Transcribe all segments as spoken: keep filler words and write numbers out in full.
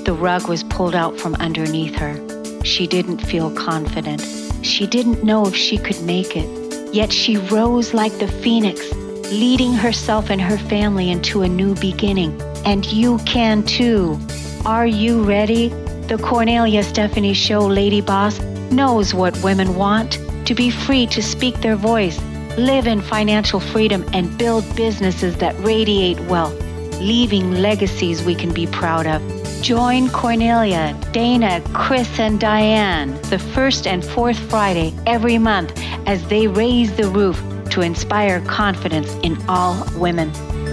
The rug was pulled out from underneath her. She didn't feel confident. She didn't know if she could make it. Yet she rose like the phoenix, leading herself and her family into a new beginning. And you can too. Are you ready? The Cornelia Stephanie Show Lady Boss knows what women want: to be free to speak their voice, live in financial freedom, and build businesses that radiate wealth, leaving legacies we can be proud of. Join Cornelia, Dana, Chris, and Diane the first and fourth Friday every month as they raise the roof to inspire confidence in all women.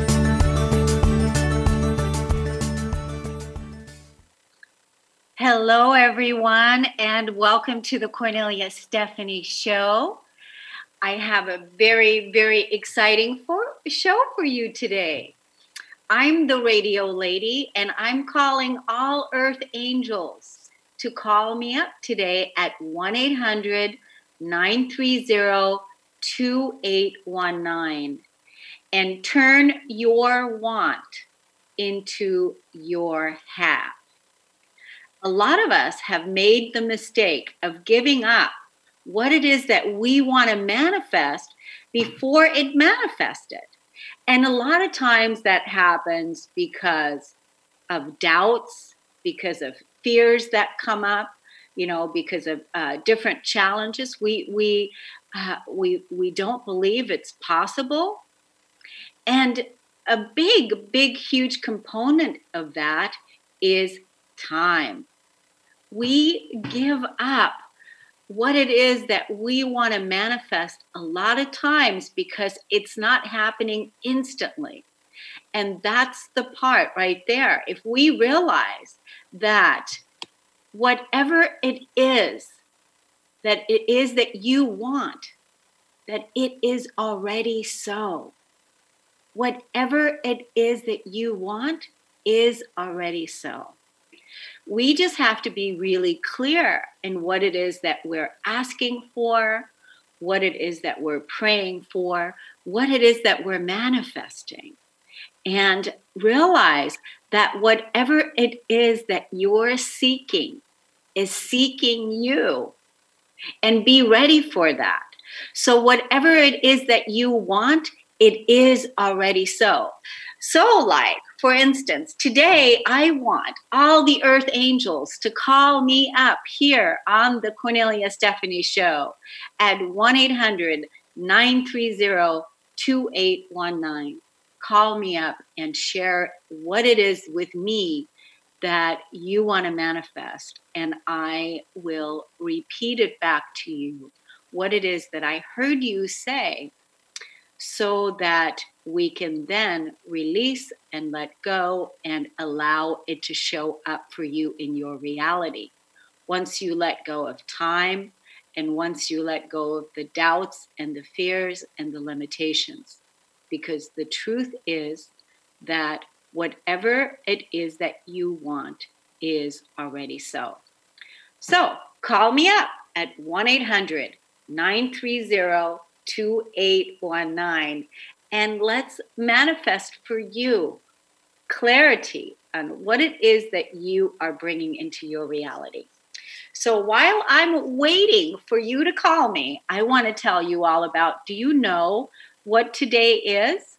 Hello, everyone, and welcome to the Cornelia Stephanie Show. I have a very, very exciting for, show for you today. I'm the radio lady, and I'm calling all Earth Angels to call me up today at one eight hundred nine three zero two eight one nine and turn your want into your have. A lot of us have made the mistake of giving up what it is that we want to manifest before it manifested. And a lot of times that happens because of doubts, because of fears that come up, you know, because of uh, different challenges. We we uh, we we don't believe it's possible. And a big, big, huge component of that is time. We give up what it is that we want to manifest a lot of times because it's not happening instantly. And that's the part right there. If we realize that whatever it is that it is that you want, that it is already so. Whatever it is that you want is already so. We just have to be really clear in what it is that we're asking for, what it is that we're praying for, what it is that we're manifesting. And realize that whatever it is that you're seeking is seeking you. And be ready for that. So whatever it is that you want, it is already so. So like, for instance, today I want all the Earth Angels to call me up here on the Cornelia Stephanie Show at one eight hundred nine three zero two eight one nine. Call me up and share what it is with me that you want to manifest. And I will repeat it back to you, what it is that I heard you say, so that we can then release and let go and allow it to show up for you in your reality. Once you let go of time, and once you let go of the doubts and the fears and the limitations. Because the truth is that whatever it is that you want is already so. So call me up at one eight hundred nine three zero two eight one nine and let's manifest for you clarity on what it is that you are bringing into your reality. So while I'm waiting for you to call me, I want to tell you all about, do you know what today is?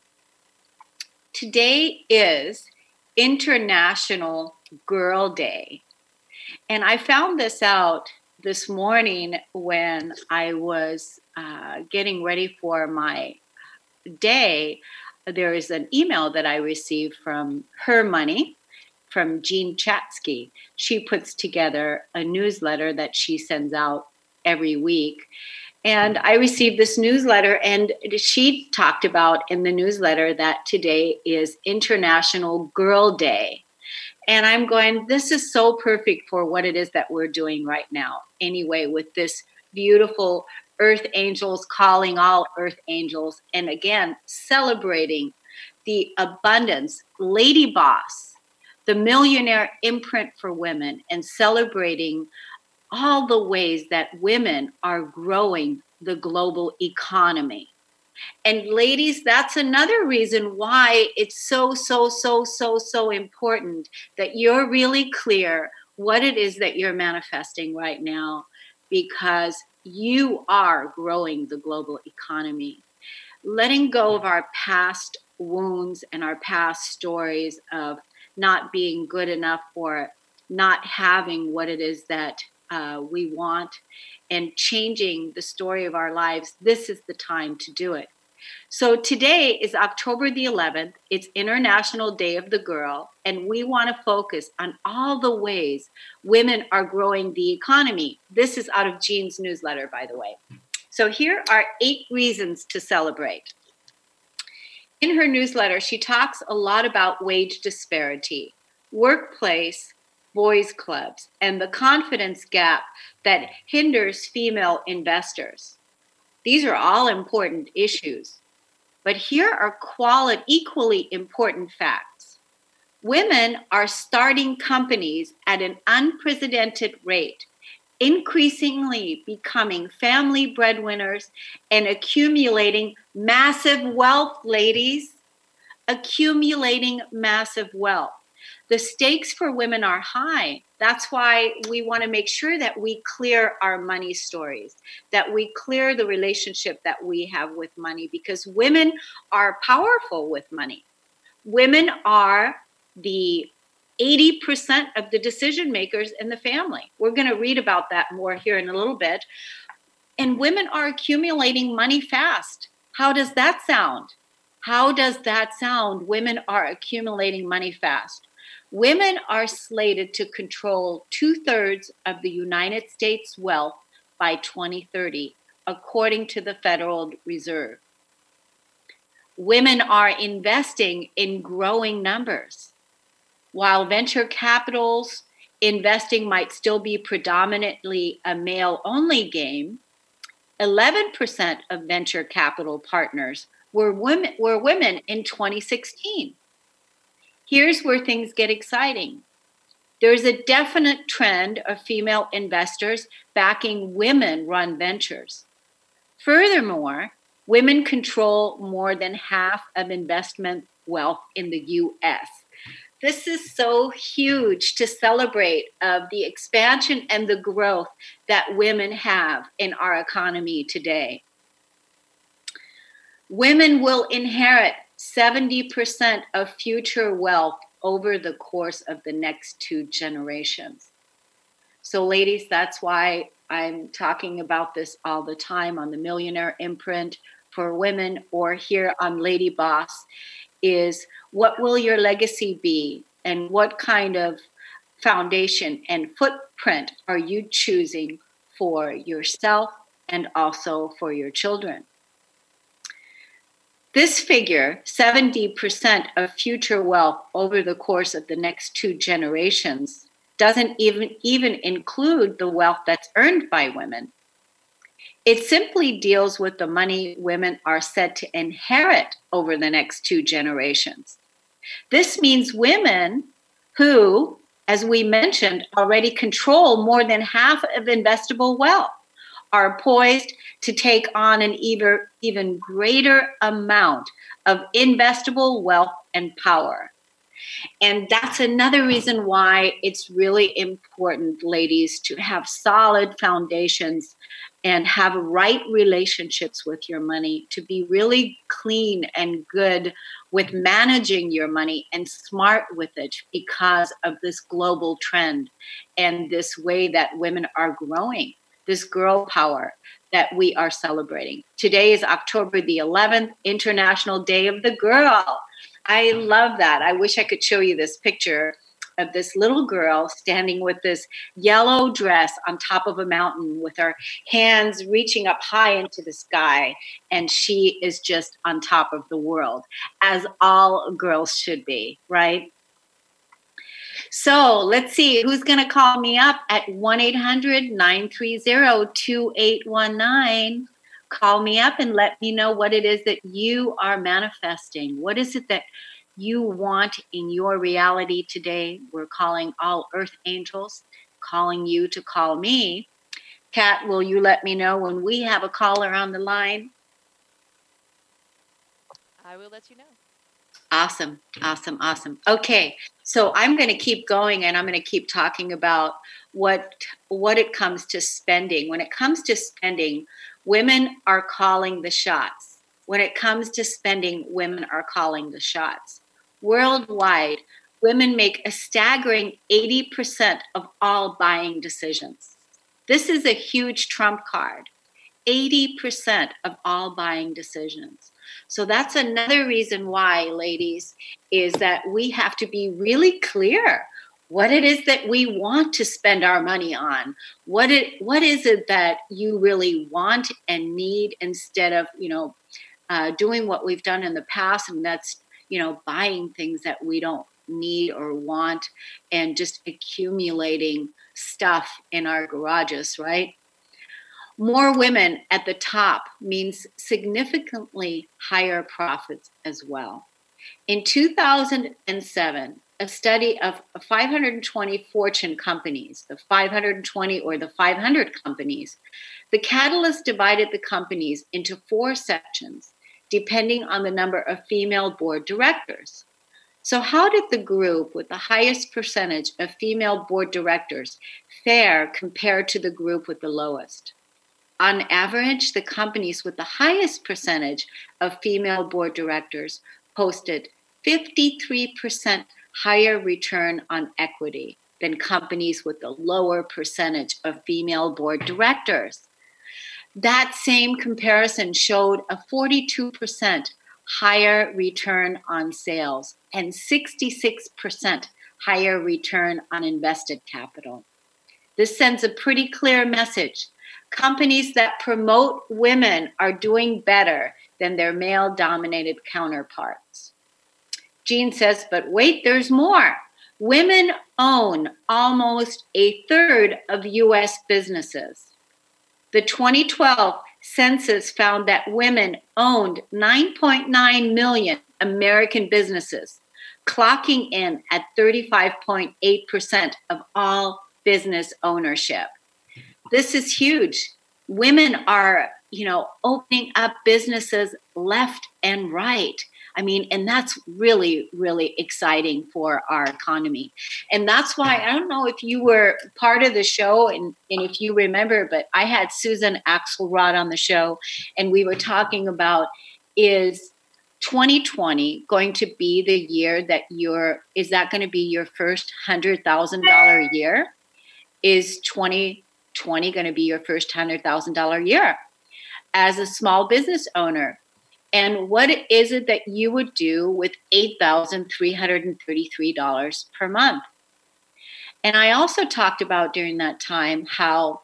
Today is International Girl Day. And I found this out this morning when I was uh, getting ready for my day. There is an email that I received from Her Money, from Jean Chatzky. She puts together a newsletter that she sends out every week. And I received this newsletter, and she talked about in the newsletter that today is International Girl Day. And I'm going, this is so perfect for what it is that we're doing right now. Anyway, with this beautiful Earth Angels calling all Earth Angels. And again, celebrating the abundance, Lady Boss, the millionaire imprint for women, and celebrating all the ways that women are growing the global economy. And ladies, that's another reason why it's so, so, so, so, so important that you're really clear what it is that you're manifesting right now, because you are growing the global economy. Letting go of our past wounds and our past stories of not being good enough or not having what it is that uh, we want, and changing the story of our lives, this is the time to do it. So today is October the eleventh. It's International Day of the Girl, and we want to focus on all the ways women are growing the economy. This is out of Jean's newsletter, by the way. So here are eight reasons to celebrate. In her newsletter, she talks a lot about wage disparity, workplace, boys' clubs, and the confidence gap that hinders female investors. These are all important issues. But here are quality, equally important facts. Women are starting companies at an unprecedented rate, increasingly becoming family breadwinners and accumulating massive wealth, ladies. Accumulating massive wealth. The stakes for women are high. That's why we want to make sure that we clear our money stories, that we clear the relationship that we have with money, because women are powerful with money. Women are the eighty percent of the decision makers in the family. We're going to read about that more here in a little bit. And women are accumulating money fast. How does that sound? How does that sound? Women are accumulating money fast. Women are slated to control two-thirds of the United States' wealth by twenty thirty, according to the Federal Reserve. Women are investing in growing numbers. While venture capital's investing might still be predominantly a male-only game, eleven percent of venture capital partners were women, were women in twenty sixteen. Here's where things get exciting. There's a definite trend of female investors backing women-run ventures. Furthermore, women control more than half of investment wealth in the U S. This is so huge to celebrate of the expansion and the growth that women have in our economy today. Women will inherit seventy percent of future wealth over the course of the next two generations. So ladies, that's why I'm talking about this all the time on the Millionaire Imprint for Women, or here on Lady Boss, is what will your legacy be, and what kind of foundation and footprint are you choosing for yourself and also for your children? This figure, seventy percent of future wealth over the course of the next two generations, doesn't even, even include the wealth that's earned by women. It simply deals with the money women are set to inherit over the next two generations. This means women who, as we mentioned, already control more than half of investable wealth are poised to take on an even, even greater amount of investable wealth and power. And that's another reason why it's really important, ladies, to have solid foundations and have right relationships with your money, to be really clean and good with managing your money and smart with it, because of this global trend and this way that women are growing, this girl power that we are celebrating. Today is October the eleventh, International Day of the Girl. I love that. I wish I could show you this picture of this little girl standing with this yellow dress on top of a mountain with her hands reaching up high into the sky. And she is just on top of the world, as all girls should be, right? So let's see who's going to call me up at one eight hundred nine three zero two eight one nine. Call me up and let me know what it is that you are manifesting. What is it that you want in your reality today? We're calling all earth angels, calling you to call me. Kat, will you let me know when we have a caller on the line? I will let you know. Awesome. Awesome. Awesome. Okay. So I'm going to keep going and I'm going to keep talking about what what it comes to spending. When it comes to spending, women are calling the shots. When it comes to spending, women are calling the shots. Worldwide, women make a staggering eighty percent of all buying decisions. This is a huge trump card. eighty percent of all buying decisions. So that's another reason why, ladies, is that we have to be really clear what it is that we want to spend our money on. What it what is it that you really want and need, instead of, you know, uh, doing what we've done in the past, and that's, you know, buying things that we don't need or want and just accumulating stuff in our garages, right? More women at the top means significantly higher profits as well. In two thousand seven, a study of five hundred twenty Fortune companies, the five hundred twenty or the five hundred companies, the Catalyst divided the companies into four sections, depending on the number of female board directors. So how did the group with the highest percentage of female board directors fare compared to the group with the lowest? On average, the companies with the highest percentage of female board directors posted fifty-three percent higher return on equity than companies with the lower percentage of female board directors. That same comparison showed a forty-two percent higher return on sales and sixty-six percent higher return on invested capital. This sends a pretty clear message. Companies that promote women are doing better than their male-dominated counterparts. Jean says, but wait, there's more. Women own almost a third of U S businesses. The twenty twelve census found that women owned nine point nine million American businesses, clocking in at thirty-five point eight percent of all business ownership. This is huge. Women are, you know, opening up businesses left and right. I mean, and that's really, really exciting for our economy. And that's why, I don't know if you were part of the show and, and if you remember, but I had Susan Axelrod on the show, and we were talking about, is twenty twenty going to be the year that you're, is that going to be your first one hundred thousand dollars year? Is twenty twenty going to be your first one hundred thousand dollars year as a small business owner? And what is it that you would do with eight thousand three hundred thirty-three dollars per month? And I also talked about during that time how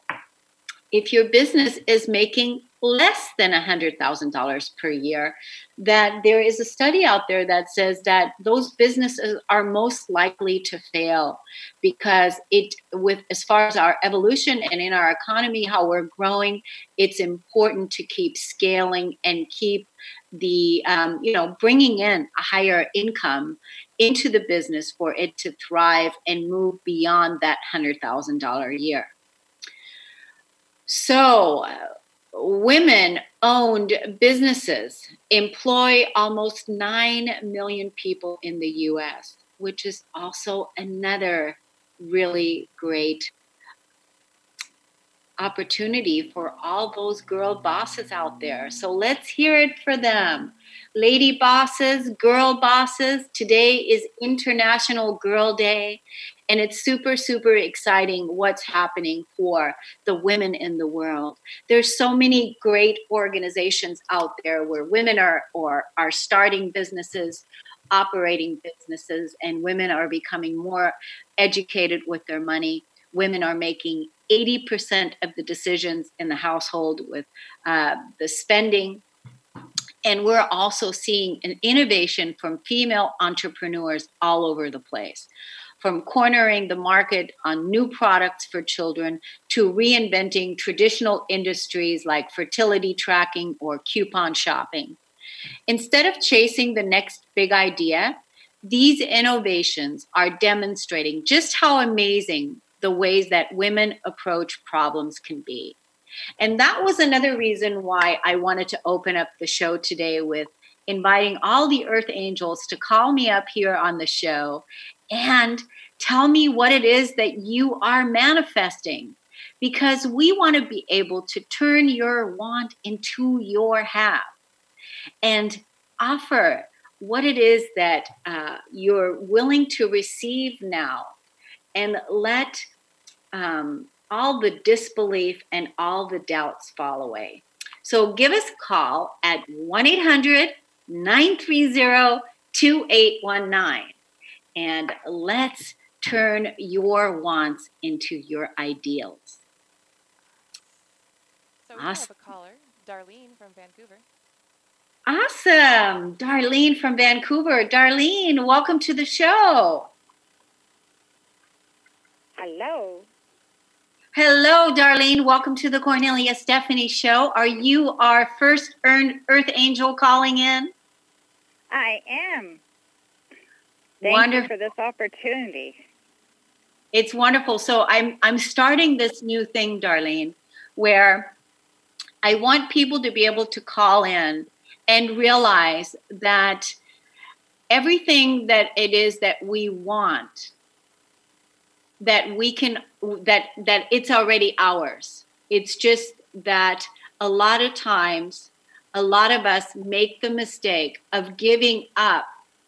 if your business is making less than one hundred thousand dollars per year, that there is a study out there that says that those businesses are most likely to fail, because it, with as far as our evolution and in our economy, how we're growing, it's important to keep scaling and keep the, um, you know, bringing in a higher income into the business for it to thrive and move beyond that one hundred thousand dollars a year. So, uh, women-owned businesses employ almost nine million people in the U S, which is also another really great opportunity for all those girl bosses out there. So let's hear it for them. Lady bosses, girl bosses, today is International Girl Day. And it's super, super exciting what's happening for the women in the world. There's so many great organizations out there where women are or are starting businesses, operating businesses, and women are becoming more educated with their money. Women are making eighty percent of the decisions in the household with uh, the spending. And we're also seeing an innovation from female entrepreneurs all over the place, from cornering the market on new products for children to reinventing traditional industries like fertility tracking or coupon shopping. Instead of chasing the next big idea, these innovations are demonstrating just how amazing the ways that women approach problems can be. And that was another reason why I wanted to open up the show today with inviting all the earth angels to call me up here on the show and tell me what it is that you are manifesting, because we want to be able to turn your want into your have and offer what it is that uh, you're willing to receive now, and let um, all the disbelief and all the doubts fall away. So give us a call at one eight hundred nine three zero two eight one nine, and let's turn your wants into your ideals. So we awesome. have a caller, Darlene from Vancouver. Awesome. Darlene from Vancouver. Darlene, welcome to the show. Hello. Hello, Darlene. Welcome to the Cornelia Stephanie Show. Are you our first Earth Angel calling in? I am. Thank wonderful. you for this opportunity. It's wonderful. So I'm I'm starting this new thing, Darlene, where I want people to be able to call in and realize that everything that it is that we want, that we can, that that it's already ours. It's just that a lot of times, a lot of us make the mistake of giving up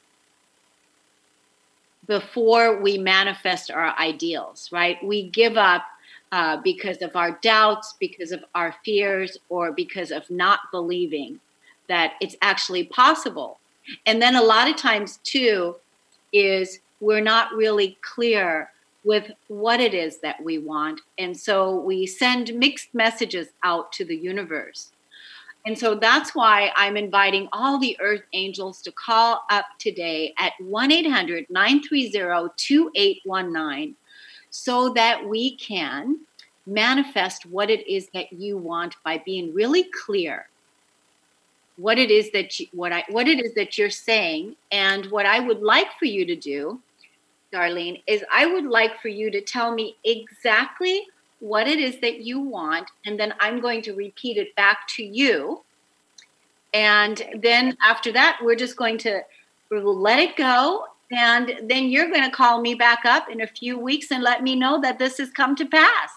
before we manifest our ideals, right? We give up uh, because of our doubts, because of our fears, or because of not believing that it's actually possible. And then a lot of times too is we're not really clear with what it is that we want. And so we send mixed messages out to the universe. And so that's why I'm inviting all the earth angels to call up today at one eight hundred nine three zero two eight one nine so that we can manifest what it is that you want by being really clear what it is that you, what I what it is that you're saying. And what I would like for you to do, Darlene, is I would like for you to tell me exactly what it is that you want, and then I'm going to repeat it back to you. And then after that, we're just going to we'll let it go. And then you're going to call me back up in a few weeks and let me know that this has come to pass.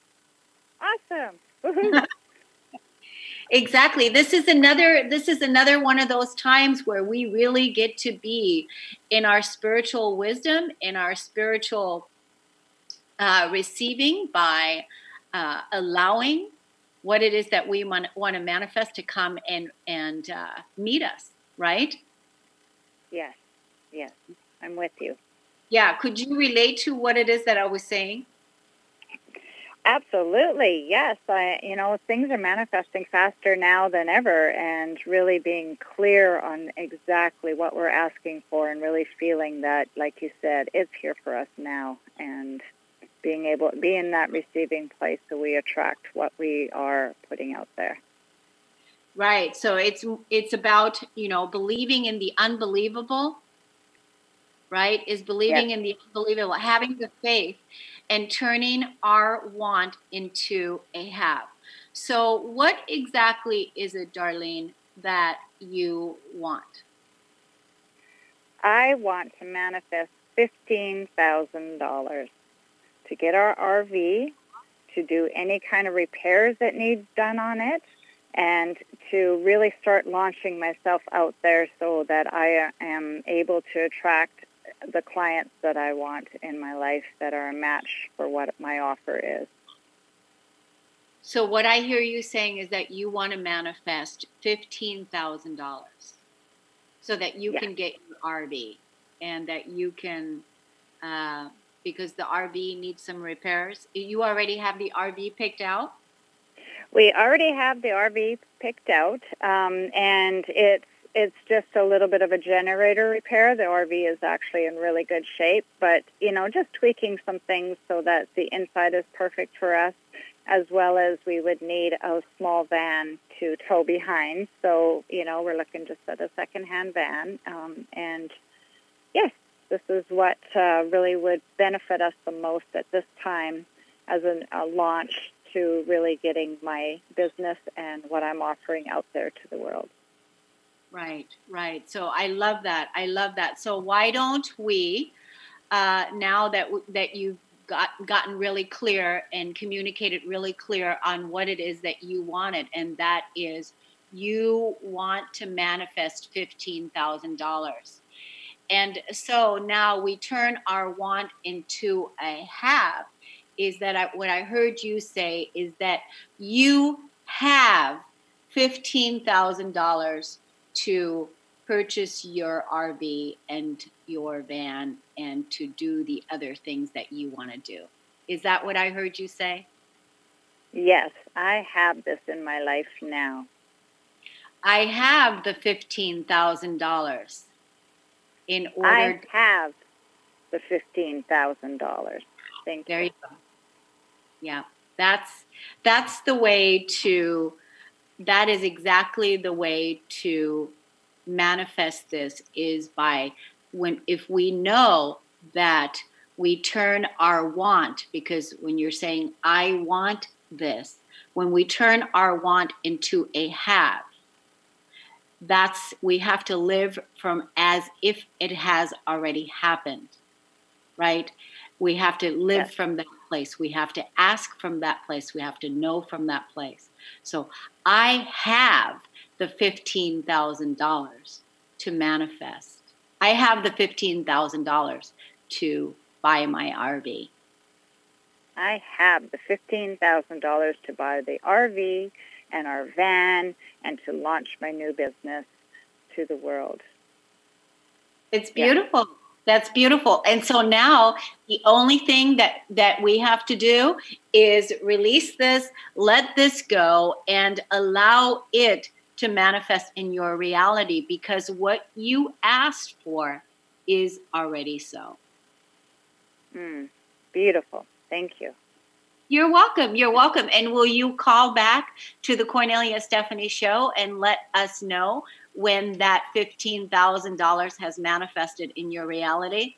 Awesome. Exactly. This is another this is another one of those times where we really get to be in our spiritual wisdom, in our spiritual uh, receiving by uh, allowing what it is that we want, want to manifest to come and, and uh, meet us, right? Yes. Yes. I'm with you. Yeah. Could you relate to what it is that I was saying? Absolutely, yes. I, you know, things are manifesting faster now than ever, and really being clear on exactly what we're asking for, and really feeling that, like you said, it's here for us now, and being able to be in that receiving place so we attract what we are putting out there. Right. So it's it's about, you know, believing in the unbelievable, right? Is believing yes. in the unbelievable, having the faith, and turning our want into a have. So what exactly is it, Darlene, that you want? I want to manifest fifteen thousand dollars to get our R V, to do any kind of repairs that need done on it, and to really start launching myself out there so that I am able to attract the clients that I want in my life that are a match for what my offer is. So what I hear you saying is that you want to manifest fifteen thousand dollars so that you yes. can get your R V, and that you can, uh, because the R V needs some repairs. You already have the R V picked out? We already have the R V picked out, um, and it's It's just a little bit of a generator repair. The R V is actually in really good shape, but, you know, just tweaking some things so that the inside is perfect for us, as well as we would need a small van to tow behind. So, you know, we're looking just at a secondhand van. Um, and, yes, this is what uh, really would benefit us the most at this time as an, a launch to really getting my business and what I'm offering out there to the world. Right, right. So I love that. I love that. So why don't we, uh, now that w- that you've got gotten really clear and communicated really clear on what it is that you wanted, and that is you want to manifest fifteen thousand dollars. And so now we turn our want into a have. Is that I, what I heard you say is that you have fifteen thousand dollars to purchase your R V and your van and to do the other things that you want to do. Is that what I heard you say? Yes, I have this in my life now. I have the fifteen thousand dollars in order. I have the fifteen thousand dollars. Thank There you. you go. Yeah, that's that's the way to, that is exactly the way to manifest this, is by when, if we know that we turn our want, because when you're saying, I want this, when we turn our want into a have, that's, we have to live from as if it has already happened, right? We have to live Yes. from that place. We have to ask from that place. We have to know from that place. So I have the fifteen thousand dollars to manifest. I have the fifteen thousand dollars to buy my R V. I have the fifteen thousand dollars to buy the R V and our van and to launch my new business to the world. It's Yeah. beautiful. That's beautiful. And so now the only thing that, that we have to do is release this, let this go, and allow it to manifest in your reality, because what you asked for is already so. Mm, beautiful. Thank you. You're welcome. You're welcome. And will you call back to the Cornelia Stephanie Show and let us know when that fifteen thousand dollars has manifested in your reality?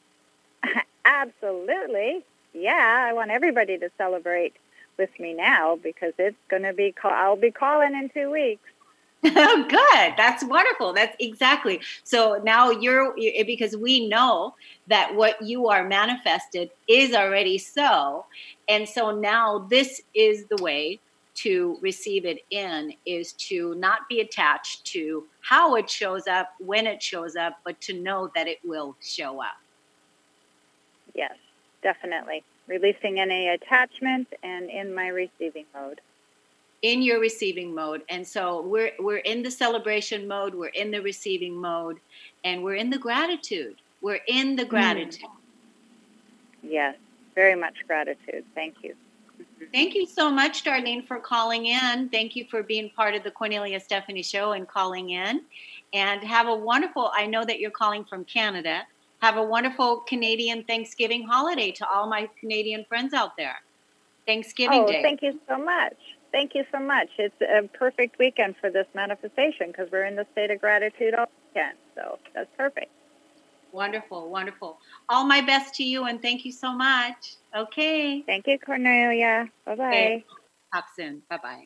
Absolutely. Yeah, I want everybody to celebrate with me now because it's going to be, call- I'll be calling in two weeks. Oh, good. That's wonderful. That's exactly. So now you're, because we know that what you are manifested is already so. And so now this is the way to receive it in, is to not be attached to how it shows up, when it shows up, but to know that it will show up. Yes, definitely. Releasing any attachment and in my receiving mode. In your receiving mode. And so we're we're in the celebration mode, we're in the receiving mode, and we're in the gratitude. We're in the gratitude. Mm. Yes, very much gratitude. Thank you. Thank you so much, Darlene, for calling in. Thank you for being part of the Cornelia Stephanie Show and calling in. And have a wonderful, I know that you're calling from Canada. Have a wonderful Canadian Thanksgiving holiday to all my Canadian friends out there. Thanksgiving oh, Day. Thank you so much. Thank you so much. It's a perfect weekend for this manifestation because we're in the state of gratitude all weekend. So that's perfect. Wonderful, wonderful. All my best to you, and thank you so much. Okay. Thank you, Cornelia. Bye-bye. Okay. Talk soon. Bye-bye.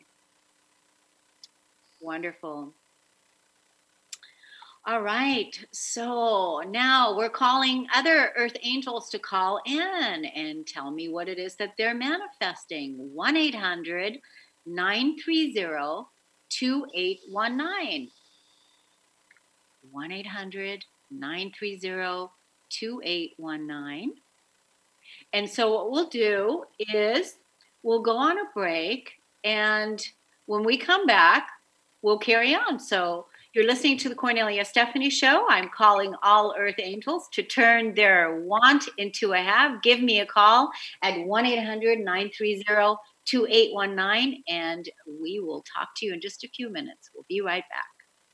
Wonderful. All right. So now we're calling other Earth Angels to call in and tell me what it is that they're manifesting. one eight hundred nine three zero two eight one nine. one eight hundred nine three zero two eight one nine. And so what we'll do is we'll go on a break, and when we come back, we'll carry on. So you're listening to the Cornelia Stephanie Show. I'm calling all Earth Angels to turn their want into a have. Give me a call at one eight hundred nine three zero two eight one nine, and we will talk to you in just a few minutes. We'll be right back.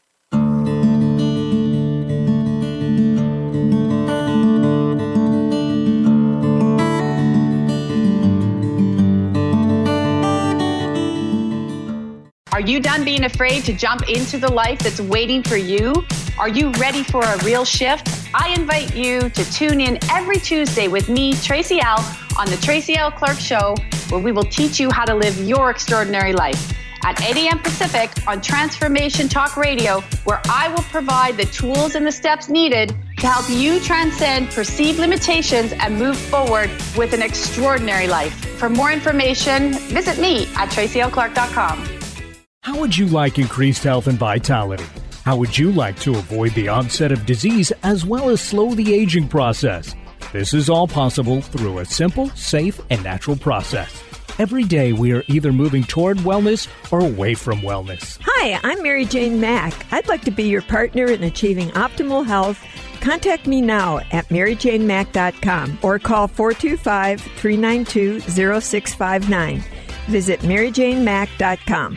Are you done being afraid to jump into the life that's waiting for you? Are you ready for a real shift? I invite you to tune in every Tuesday with me, Tracy L, on the Tracy L. Clark Show, where we will teach you how to live your extraordinary life. at eight a.m. Pacific on Transformation Talk Radio, where I will provide the tools and the steps needed to help you transcend perceived limitations and move forward with an extraordinary life. For more information, visit me at tracy l clark dot com. How would you like increased health and vitality? How would you like to avoid the onset of disease as well as slow the aging process? This is all possible through a simple, safe, and natural process. Every day we are either moving toward wellness or away from wellness. Hi, I'm Mary Jane Mack. I'd like to be your partner in achieving optimal health. Contact me now at mary jane mack dot com or call four two five, three nine two, zero six five nine. Visit mary jane mack dot com.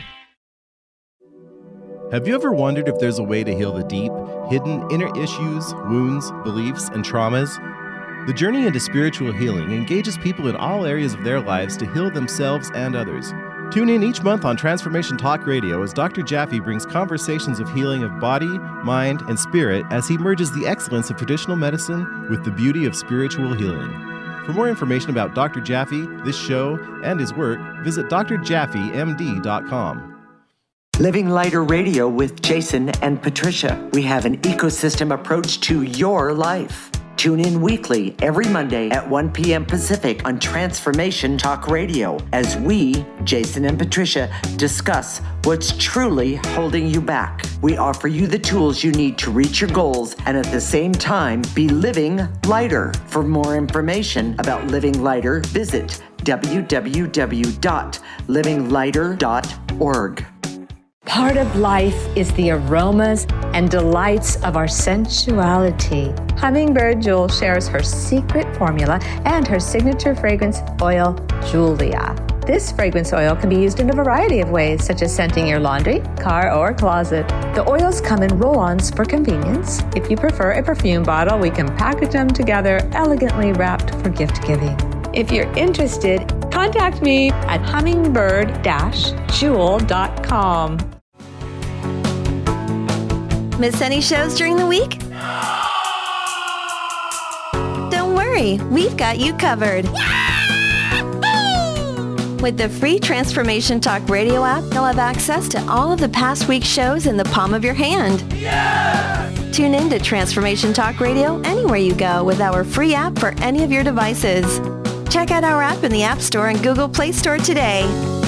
Have you ever wondered if there's a way to heal the deep, hidden inner issues, wounds, beliefs, and traumas? The journey into spiritual healing engages people in all areas of their lives to heal themselves and others. Tune in each month on Transformation Talk Radio as Doctor Jaffe brings conversations of healing of body, mind, and spirit as he merges the excellence of traditional medicine with the beauty of spiritual healing. For more information about Doctor Jaffe, this show, and his work, visit d r jaffe m d dot com. Living Lighter Radio with Jason and Patricia. We have an ecosystem approach to your life. Tune in weekly every Monday at one p.m. Pacific on Transformation Talk Radio as we, Jason and Patricia, discuss what's truly holding you back. We offer you the tools you need to reach your goals and at the same time be living lighter. For more information about Living Lighter, visit w w w dot living lighter dot org. Part of life is the aromas and delights of our sensuality. Hummingbird Jewel shares her secret formula and her signature fragrance oil, Julia. This fragrance oil can be used in a variety of ways, such as scenting your laundry, car, or closet. The oils come in roll-ons for convenience. If you prefer a perfume bottle, we can package them together, elegantly wrapped for gift giving. If you're interested, contact me at hummingbird dash jewel dot com. Miss any shows during the week? Don't worry, we've got you covered. With the free Transformation Talk Radio app, you'll have access to all of the past week's shows in the palm of your hand. Yeah! Tune in to Transformation Talk Radio anywhere you go with our free app for any of your devices. Check out our app in the App Store and Google Play Store today.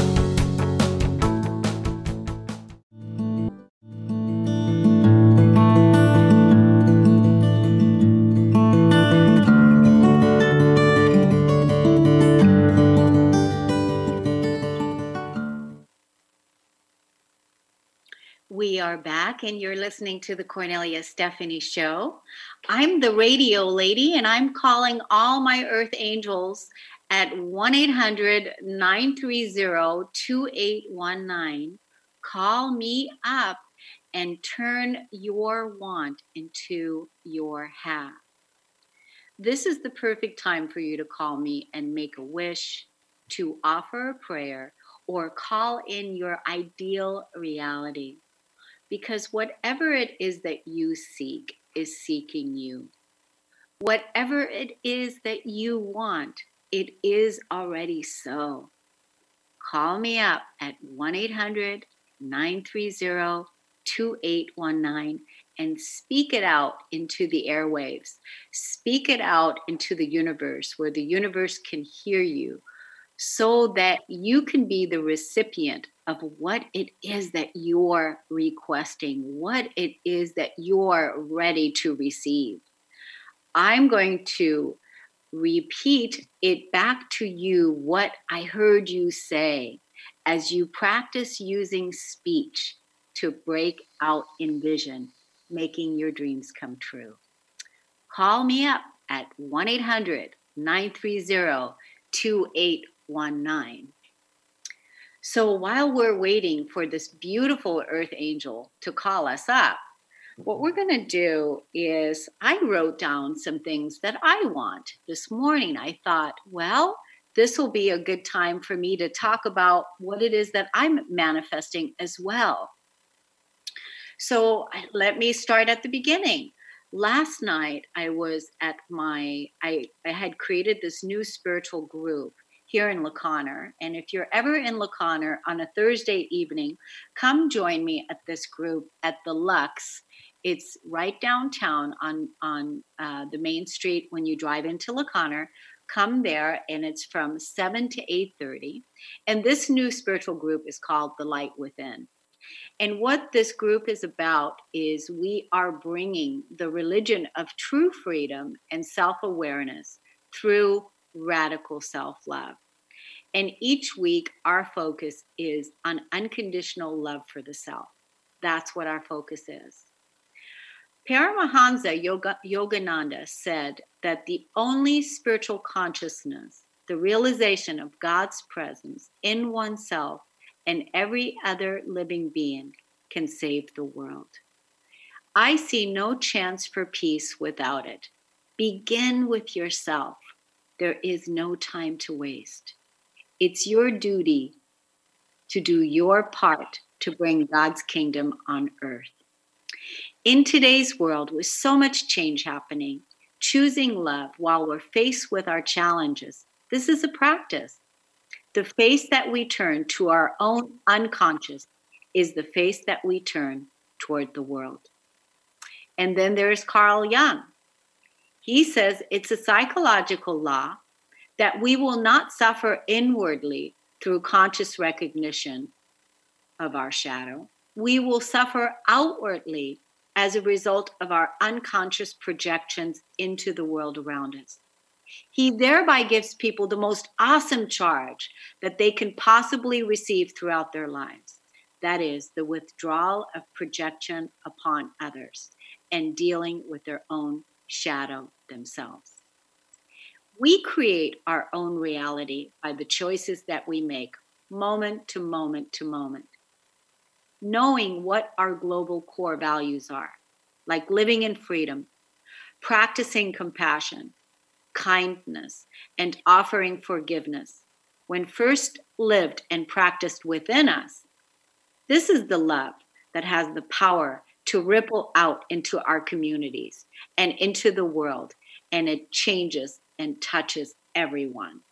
We are back, and you're listening to the Cornelia Stephanie Show. I'm the radio lady, and I'm calling all my Earth Angels at one eight hundred, nine three zero, two eight one nine. Call me up and turn your want into your have. This is the perfect time for you to call me and make a wish, to offer a prayer, or call in your ideal reality. Because whatever it is that you seek is seeking you. Whatever it is that you want, it is already so. Call me up at one eight hundred, nine three zero, two eight one nine and speak it out into the airwaves. Speak it out into the universe where the universe can hear you, so that you can be the recipient of what it is that you're requesting, what it is that you're ready to receive. I'm going to repeat it back to you what I heard you say as you practice using speech to break out in vision, making your dreams come true. Call me up at one eight hundred, nine three zero, two eight one nine. So while we're waiting for this beautiful Earth Angel to call us up, what we're going to do is I wrote down some things that I want. This morning I thought, well, this will be a good time for me to talk about what it is that I'm manifesting as well. So let me start at the beginning. Last night I was at my, I, I had created this new spiritual group here in La Conner. And if you're ever in La Conner on a Thursday evening, come join me at this group at the Lux. It's right downtown on, on uh, the main street when you drive into La Conner. Come there, and it's from seven to eight thirty. And this new spiritual group is called The Light Within. And what this group is about is we are bringing the religion of true freedom and self-awareness through radical self-love. And each week, our focus is on unconditional love for the self. That's what our focus is. Paramahansa Yoga, Yogananda said that the only spiritual consciousness, the realization of God's presence in oneself and every other living being, can save the world. I see no chance for peace without it. Begin with yourself. There is no time to waste. It's your duty to do your part to bring God's kingdom on earth. In today's world, with so much change happening, choosing love while we're faced with our challenges, this is a practice. The face that we turn to our own unconscious is the face that we turn toward the world. And then there's Carl Jung. He says it's a psychological law that we will not suffer inwardly through conscious recognition of our shadow. We will suffer outwardly as a result of our unconscious projections into the world around us. He thereby gives people the most awesome charge that they can possibly receive throughout their lives. That is the withdrawal of projection upon others and dealing with their own shadow themselves. We create our own reality by the choices that we make moment to moment to moment. Knowing what our global core values are, like living in freedom, practicing compassion, kindness, and offering forgiveness, when first lived and practiced within us, this is the love that has the power to ripple out into our communities and into the world, and it changes and touches everyone.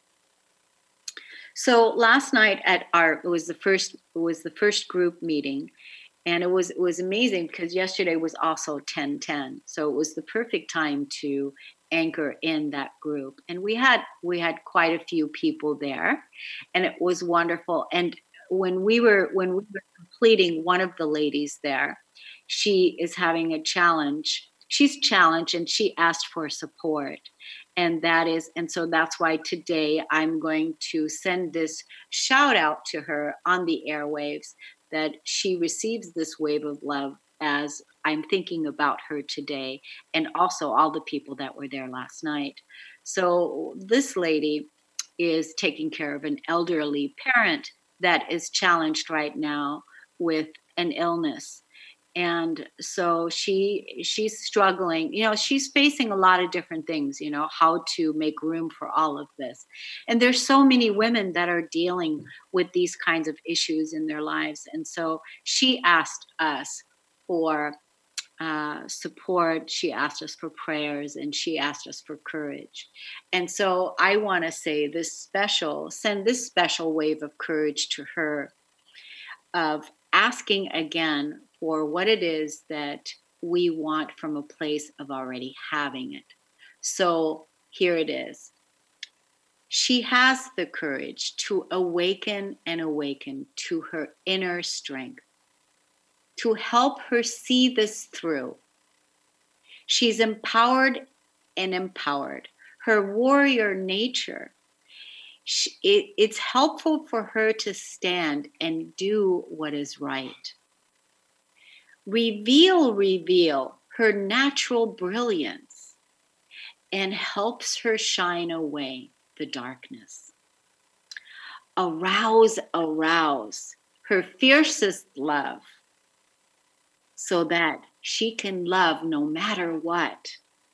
So last night at our it was the first it was the first group meeting, and it was it was amazing because yesterday was also ten ten, so it was the perfect time to anchor in that group. And we had we had quite a few people there, and it was wonderful. And when we were when we were completing, one of the ladies there, she is having a challenge. She's challenged, and she asked for support. And that is, and so that's why today I'm going to send this shout out to her on the airwaves, that she receives this wave of love as I'm thinking about her today, and also all the people that were there last night. So this lady is taking care of an elderly parent that is challenged right now with an illness. And so she she's struggling, you know, she's facing a lot of different things, you know, how to make room for all of this. And there's so many women that are dealing with these kinds of issues in their lives. And so she asked us for uh, support. She asked us for prayers, and she asked us for courage. And so I want to say this special, send this special wave of courage to her, of asking again for what it is that we want from a place of already having it. So here it is. She has the courage to awaken and awaken to her inner strength, to help her see this through. She's empowered and empowered. Her warrior nature, she, it, it's helpful for her to stand and do what is right. Reveal, reveal her natural brilliance, and helps her shine away the darkness. Arouse, arouse her fiercest love, so that she can love no matter what.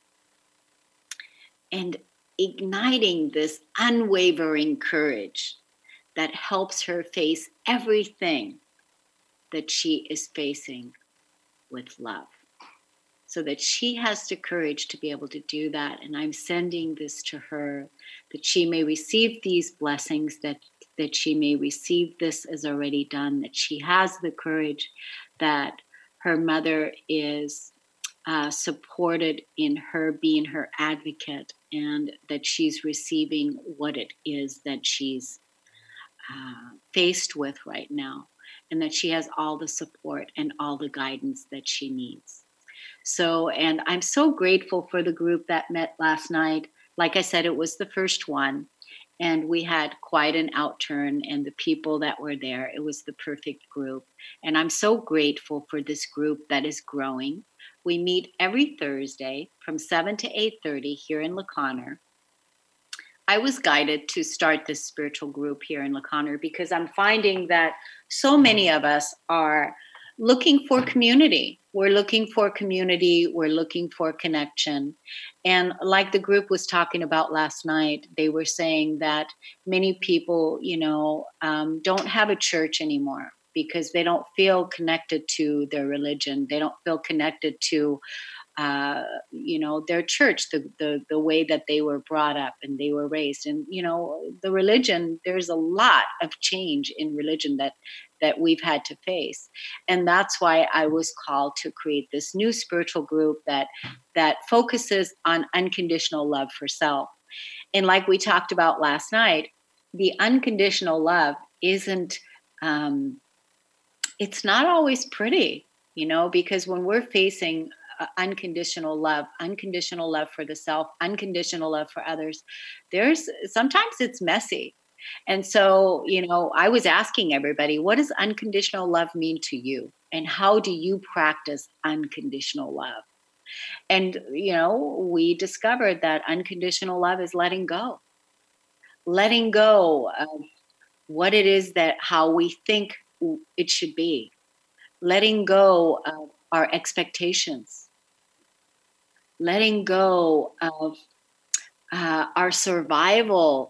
And igniting this unwavering courage that helps her face everything that she is facing with love. so that she has the courage to be able to do that. And I'm sending this to her, that she may receive these blessings, that that she may receive this as already done, that she has the courage, that her mother is uh, supported in her being her advocate, and that she's receiving what it is that she's uh, faced with right now, and that she has all the support and all the guidance that she needs. So, and I'm so grateful for the group that met last night. Like I said, it was the first one, and we had quite an outturn, and the people that were there, it was the perfect group. And I'm so grateful for this group that is growing. We meet every Thursday from seven to eight thirty here in La Conner. I was guided to start this spiritual group here in La Conner because I'm finding that so many of us are looking for community. We're looking for community. We're looking for connection. And like the group was talking about last night, they were saying that many people, you know, um, don't have a church anymore because they don't feel connected to their religion. They don't feel connected to, uh, you know, their church, the, the, the way that they were brought up and they were raised. And, you know, the religion, there's a lot of change in religion that that we've had to face. And that's why I was called to create this new spiritual group that that focuses on unconditional love for self. And like we talked about last night, the unconditional love isn't, um, it's not always pretty, you know, because when we're facing uh, unconditional love, unconditional love for the self, unconditional love for others, there's sometimes it's messy. And so, you know, I was asking everybody, what does unconditional love mean to you? And how do you practice unconditional love? And, you know, we discovered that unconditional love is letting go. Letting go of what it is that how we think it should be. Letting go of our expectations. Letting go of uh, our survival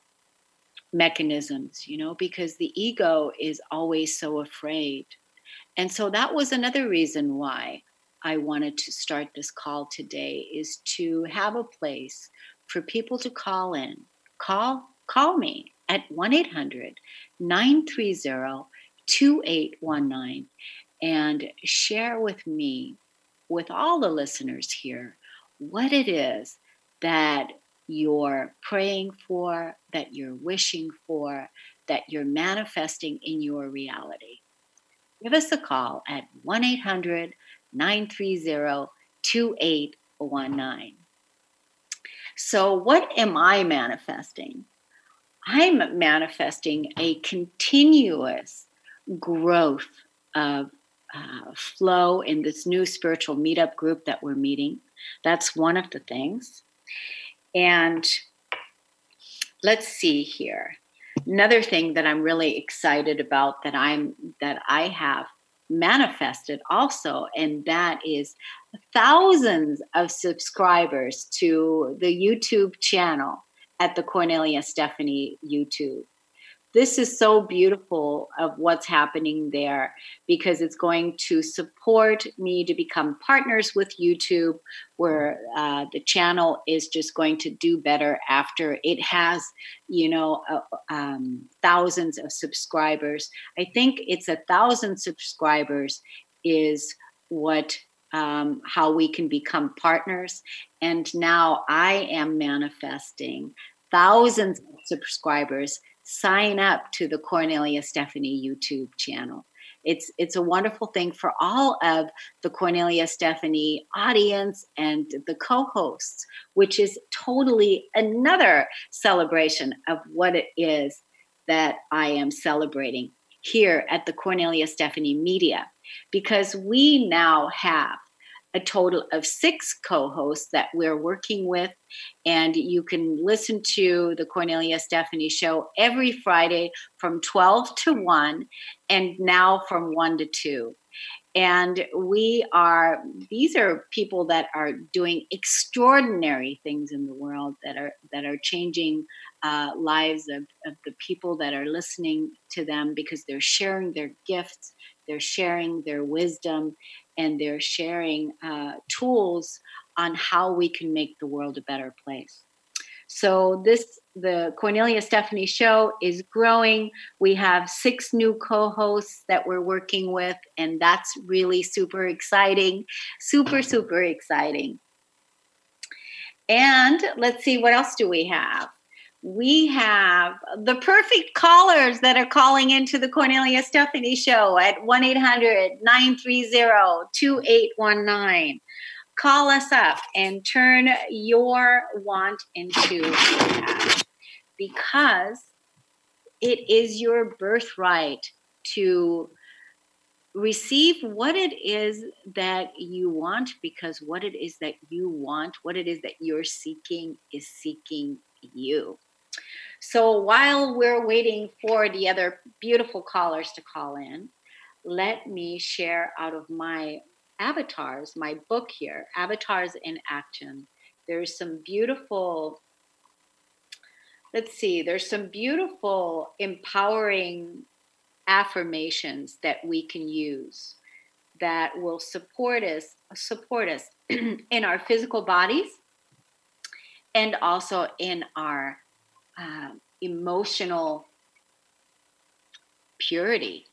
mechanisms, you know, because the ego is always so afraid. And so that was another reason why I wanted to start this call today, is to have a place for people to call in. Call, call me at one eight hundred nine three zero two eight one nine and share with me, with all the listeners here, what it is that you're praying for, that you're wishing for, that you're manifesting in your reality. Give us a call at one eight hundred nine three zero two eight one nine. So what am I manifesting? I'm manifesting a continuous growth of uh, flow in this new spiritual meetup group that we're meeting. That's one of the things. And let's see here. Another thing that I'm really excited about that I'm that I have manifested also, and that is thousands of subscribers to the YouTube channel at the Cornelia Stephanie YouTube. This is so beautiful of what's happening there, because it's going to support me to become partners with YouTube, where uh, the channel is just going to do better after it has, you know, uh, um, thousands of subscribers. I think it's a thousand subscribers is what um, how we can become partners. And now I am manifesting thousands of subscribers sign up to the Cornelia Stephanie YouTube channel. It's it's a wonderful thing for all of the Cornelia Stephanie audience and the co-hosts, which is totally another celebration of what it is that I am celebrating here at the Cornelia Stephanie Media, because we now have a total of six co-hosts that we're working with. And you can listen to the Cornelia Stephanie Show every Friday from twelve to one, and now from one to two. And we are, these are people that are doing extraordinary things in the world, that are that are changing uh, lives of, of the people that are listening to them, because they're sharing their gifts, they're sharing their wisdom, and they're sharing uh, tools on how we can make the world a better place. So this, the Cornelia Stephanie Show is growing. We have six new co-hosts that we're working with, and that's really super exciting, super, super exciting. And let's see, what else do we have? We have the perfect callers that are calling into the Cornelia Stephanie Show at one eight hundred nine three zero two eight one nine. Call us up and turn your want into cash, because it is your birthright to receive what it is that you want, because what it is that you want, what it is that you're seeking is seeking you. So while we're waiting for the other beautiful callers to call in, let me share out of my avatars, my book here, Avatars in Action. There's some beautiful, let's see, there's some beautiful empowering affirmations that we can use that will support us, support us in our physical bodies and also in our uh, emotional purity.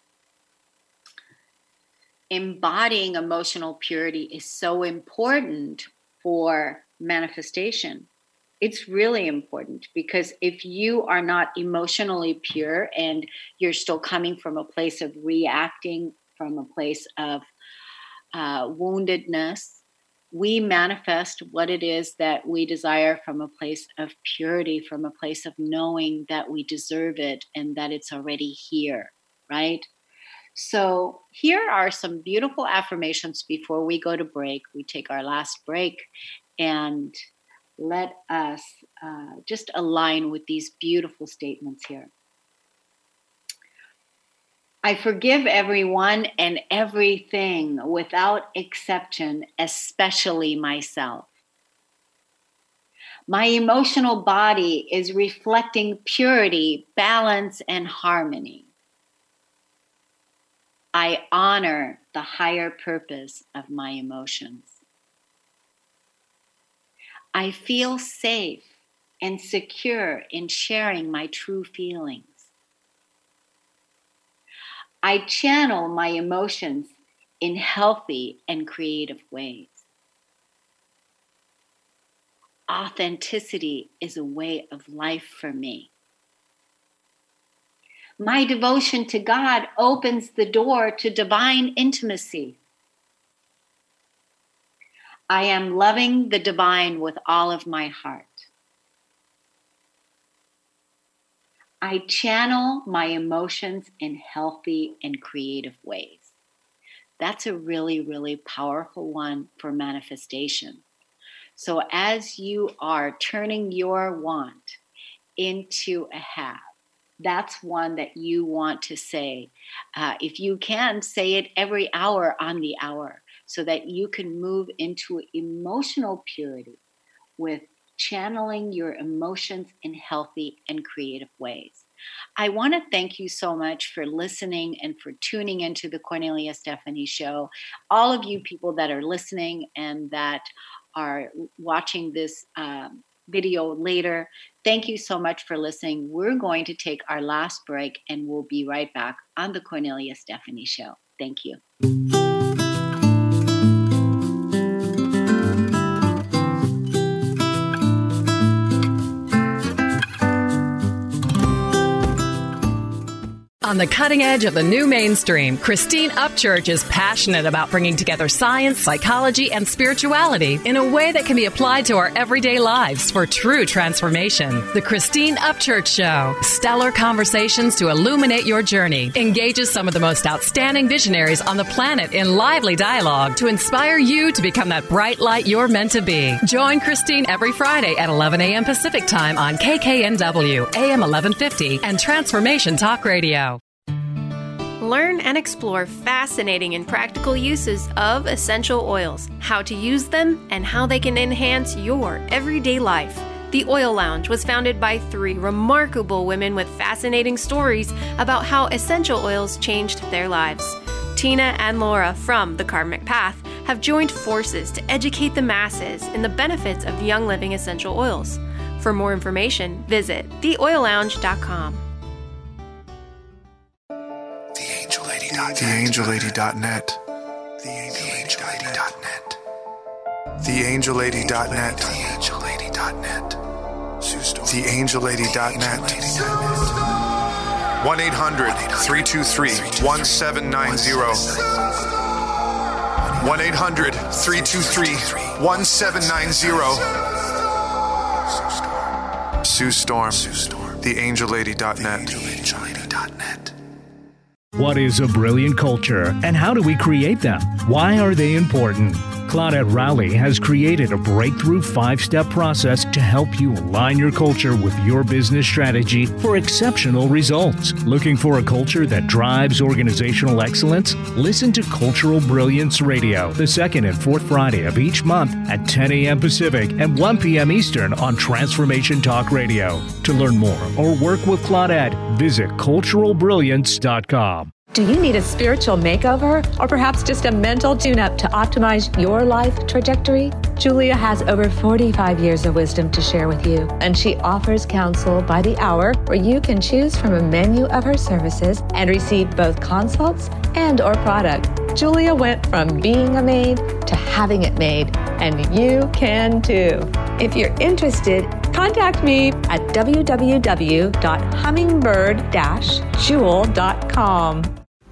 Embodying emotional purity is so important for manifestation. It's really important, because if you are not emotionally pure and you're still coming from a place of reacting, from a place of uh, woundedness, we manifest what it is that we desire from a place of purity, from a place of knowing that we deserve it and that it's already here, right? So here are some beautiful affirmations before we go to break. We take our last break, and let us uh, just align with these beautiful statements here. I forgive everyone and everything without exception, especially myself. My emotional body is reflecting purity, balance, and harmony. I honor the higher purpose of my emotions. I feel safe and secure in sharing my true feelings. I channel my emotions in healthy and creative ways. Authenticity is a way of life for me. My devotion to God opens the door to divine intimacy. I am loving the divine with all of my heart. I channel my emotions in healthy and creative ways. That's a really, really powerful one for manifestation. So as you are turning your want into a have, that's one that you want to say. Uh, if you can, say it every hour on the hour, so that you can move into emotional purity with channeling your emotions in healthy and creative ways. I want to thank you so much for listening and for tuning into the Cornelia Stephanie Show. All of you people that are listening and that are watching this um, video later, thank you so much for listening. We're going to take our last break, and we'll be right back on the Cornelia Stephanie Show. Thank you. On the cutting edge of the new mainstream, Christine Upchurch is passionate about bringing together science, psychology, and spirituality in a way that can be applied to our everyday lives for true transformation. The Christine Upchurch Show, stellar conversations to illuminate your journey, engages some of the most outstanding visionaries on the planet in lively dialogue to inspire you to become that bright light you're meant to be. Join Christine every Friday at eleven a.m. Pacific Time on K K N W, A M eleven fifty, and Transformation Talk Radio. Learn and explore fascinating and practical uses of essential oils, how to use them, and how they can enhance your everyday life. The Oil Lounge was founded by three remarkable women with fascinating stories about how essential oils changed their lives. Tina and Laura from The Karmic Path have joined forces to educate the masses in the benefits of Young Living essential oils. For more information, visit the oil lounge dot com. the angel lady dot net. the angel lady dot net. the angel lady dot net. the angel lady dot net. the angel lady dot net. one eight hundred three two three one seven nine zero. one eight hundred three two three one seven nine zero. Sue Storm, the angel lady dot net. What is a brilliant culture, and how do we create them? Why are they important? Claudette Rowley has created a breakthrough five-step process to help you align your culture with your business strategy for exceptional results. Looking for a culture that drives organizational excellence? Listen to Cultural Brilliance Radio, the second and fourth Friday of each month at ten a.m. Pacific and one p.m. Eastern on Transformation Talk Radio. To learn more or work with Claudette, visit cultural brilliance dot com. Do you need a spiritual makeover or perhaps just a mental tune-up to optimize your life trajectory? Julia has over forty-five years of wisdom to share with you, and she offers counsel by the hour where you can choose from a menu of her services and receive both consults and or product. Julia went from being a maid to having it made, and you can too. If you're interested, contact me at w w w dot hummingbird dash jewel dot com.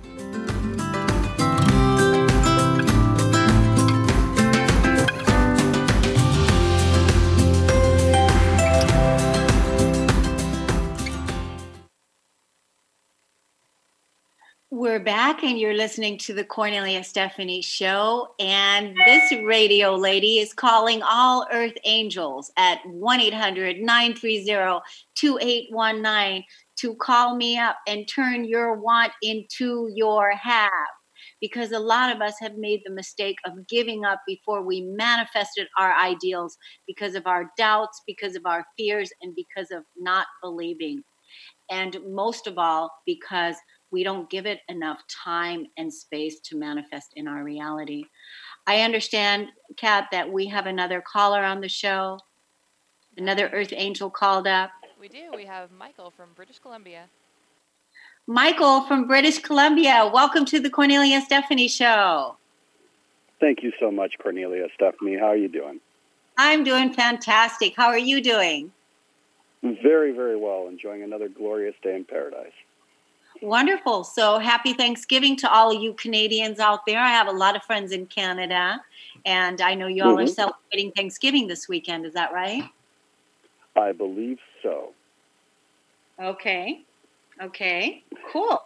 We're back, and you're listening to the Cornelia Stephanie Show. And this radio lady is calling all Earth Angels at one eight hundred nine three zero two eight one nine to call me up and turn your want into your have. Because a lot of us have made the mistake of giving up before we manifested our ideals because of our doubts, because of our fears, and because of not believing. And most of all, because we don't give it enough time and space to manifest in our reality. I understand, Kat, that we have another caller on the show. Another Earth Angel called up. We do. We have Michael from British Columbia. Michael from British Columbia, welcome to the Cornelia Stephanie Show. Thank you so much, Cornelia Stephanie. How are you doing? I'm doing fantastic. How are you doing? Very, very well. Enjoying another glorious day in paradise. Wonderful. So happy Thanksgiving to all of you Canadians out there. I have a lot of friends in Canada, and I know you all mm-hmm. are celebrating Thanksgiving this weekend. Is that right? I believe so. Okay. Okay. Cool.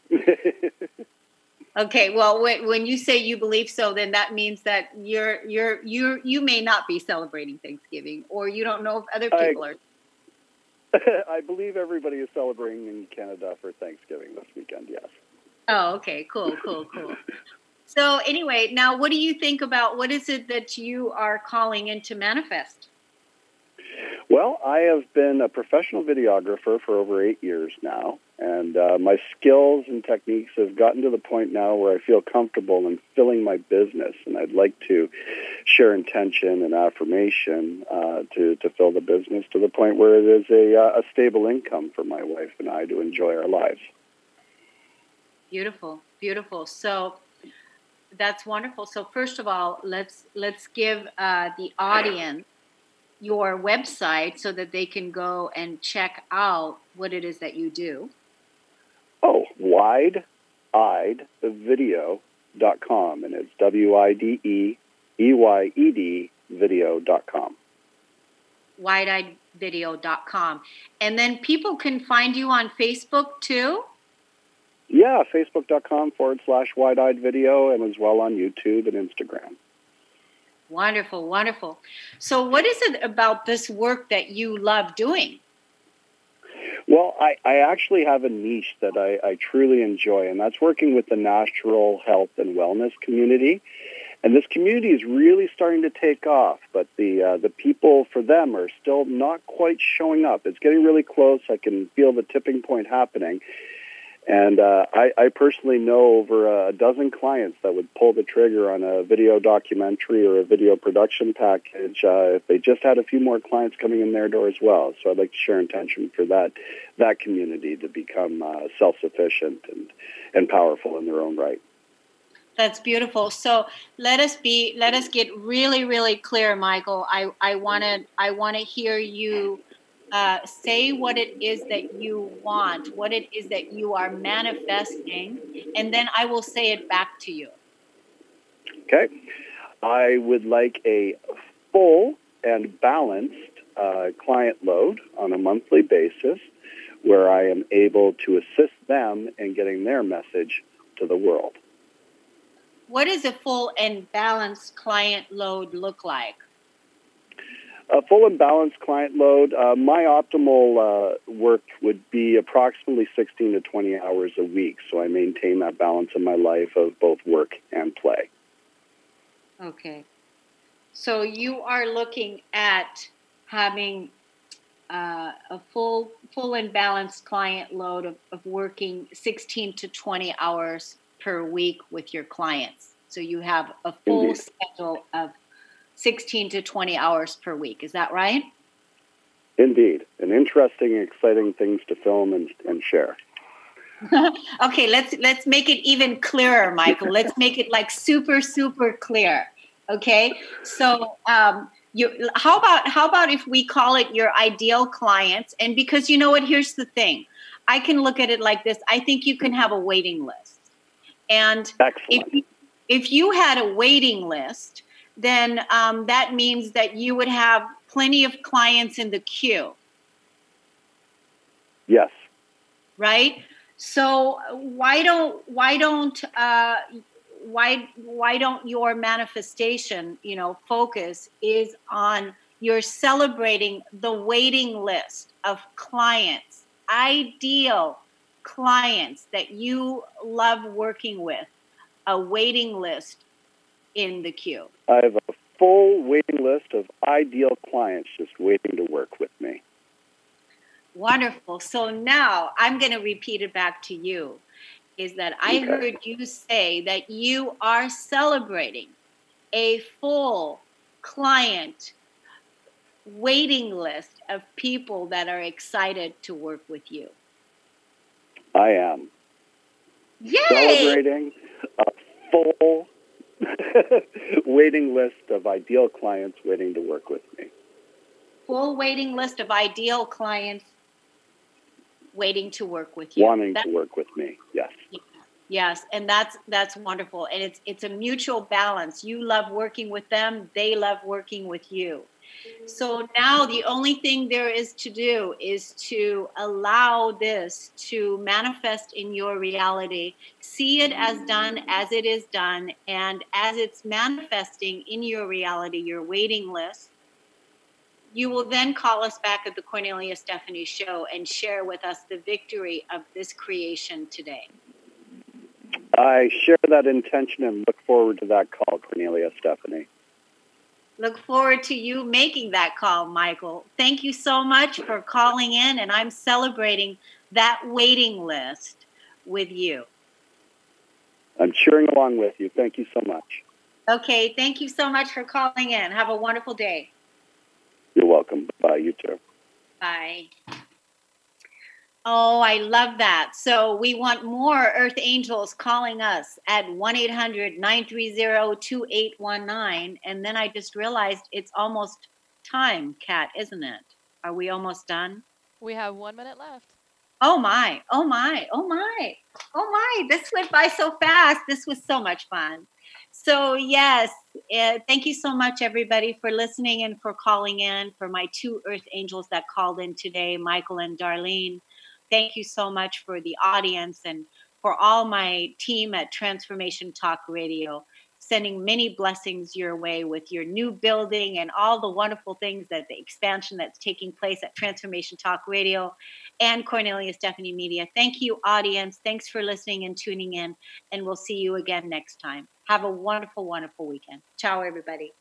Okay. Well, when, when you say you believe so, then that means that you're you're you you may not be celebrating Thanksgiving, or you don't know if other people I, are. I believe everybody is celebrating in Canada for Thanksgiving this weekend, yes. Oh, okay. Cool, cool, cool. So anyway, now what do you think about, what is it that you are calling in to manifest? Well, I have been a professional videographer for over eight years now, and uh, my skills and techniques have gotten to the point now where I feel comfortable in filling my business, and I'd like to share intention and affirmation uh, to, to fill the business to the point where it is a, uh, a stable income for my wife and I to enjoy our lives. Beautiful, beautiful. So that's wonderful. So first of all, let's let's give uh, the audience your website so that they can go and check out what it is that you do. Oh, wide eyed video dot com, and it's W I D E E Y E D video dot com. wide eyed video dot com. And then people can find you on Facebook too? Yeah, facebook.com forward slash wide-eyed video, and as well on YouTube and Instagram. Wonderful, wonderful. So what is it about this work that you love doing? Well, I, I actually have a niche that I, I truly enjoy, and that's working with the natural health and wellness community. And this community is really starting to take off, but the uh, the people for them are still not quite showing up. It's getting really close. I can feel the tipping point happening. And uh, I, I personally know over a dozen clients that would pull the trigger on a video documentary or a video production package uh, if they just had a few more clients coming in their door as well. So I'd like to share intention for that that community to become uh, self-sufficient and, and powerful in their own right. That's beautiful. So let us be let us get really, really clear, Michael. I, I wanna I wanna hear you Uh, say what it is that you want, what it is that you are manifesting, and then I will say it back to you. Okay. I would like a full and balanced uh, client load on a monthly basis where I am able to assist them in getting their message to the world. What does a full and balanced client load look like? A full and balanced client load, uh, my optimal uh, work would be approximately sixteen to twenty hours a week, so I maintain that balance in my life of both work and play. Okay. So you are looking at having uh, a full full and balanced client load of, of working sixteen to twenty hours per week with your clients. So you have a full Indeed. schedule of sixteen to twenty hours per week. Is that right? Indeed. And interesting, exciting things to film and, and share. Okay, let's let's make it even clearer, Michael. Let's make it like super, super clear. Okay? So um, you how about how about if we call it your ideal clients? And because you know what, here's the thing. I can look at it like this. I think you can have a waiting list. And if you, if you had a waiting list, then um, that means that you would have plenty of clients in the queue. Yes. Right? So why don't why don't uh, why why don't your manifestation, you know, focus is on you're celebrating the waiting list of clients, ideal clients that you love working with, a waiting list in the queue. I have a full waiting list of ideal clients just waiting to work with me. Wonderful. So now I'm going to repeat it back to you, is that I okay. heard you say that you are celebrating a full client waiting list of people that are excited to work with you. I am. Yay! Celebrating a full waiting list of ideal clients waiting to work with me. Full waiting list of ideal clients waiting to work with you. Wanting that, to work with me, yes. Yes, and that's that's wonderful. And it's it's a mutual balance. You love working with them, they love working with you. So now the only thing there is to do is to allow this to manifest in your reality. See it as done as it is done. And as it's manifesting in your reality, your waiting list, you will then call us back at the Cornelia Stephanie Show and share with us the victory of this creation today. I share that intention and look forward to that call, Cornelia Stephanie. Look forward to you making that call, Michael. Thank you so much for calling in, and I'm celebrating that waiting list with you. I'm cheering along with you. Thank you so much. Okay, thank you so much for calling in. Have a wonderful day. You're welcome. Bye. You too. Bye. Oh, I love that. So we want more Earth Angels calling us at one eight hundred nine three zero two eight one nine. And then I just realized it's almost time, Kat, isn't it? Are we almost done? We have one minute left. Oh, my. Oh, my. Oh, my. Oh, my. This went by so fast. This was so much fun. So, yes, uh, thank you so much, everybody, for listening and for calling in, for my two Earth Angels that called in today, Michael and Darlene. Thank you so much for the audience and for all my team at Transformation Talk Radio, sending many blessings your way with your new building and all the wonderful things that the expansion that's taking place at Transformation Talk Radio and Cornelia Stephanie Media. Thank you, audience. Thanks for listening and tuning in, and we'll see you again next time. Have a wonderful, wonderful weekend. Ciao, everybody.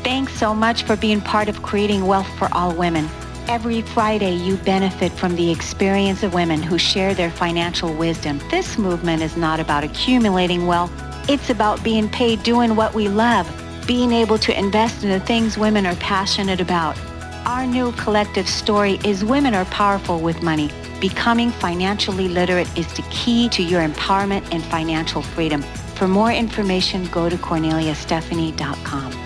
Thanks so much for being part of creating wealth for all women. Every Friday, you benefit from the experience of women who share their financial wisdom. This movement is not about accumulating wealth. It's about being paid doing what we love, being able to invest in the things women are passionate about. Our new collective story is women are powerful with money. Becoming financially literate is the key to your empowerment and financial freedom. For more information, go to cornelia stephanie dot com.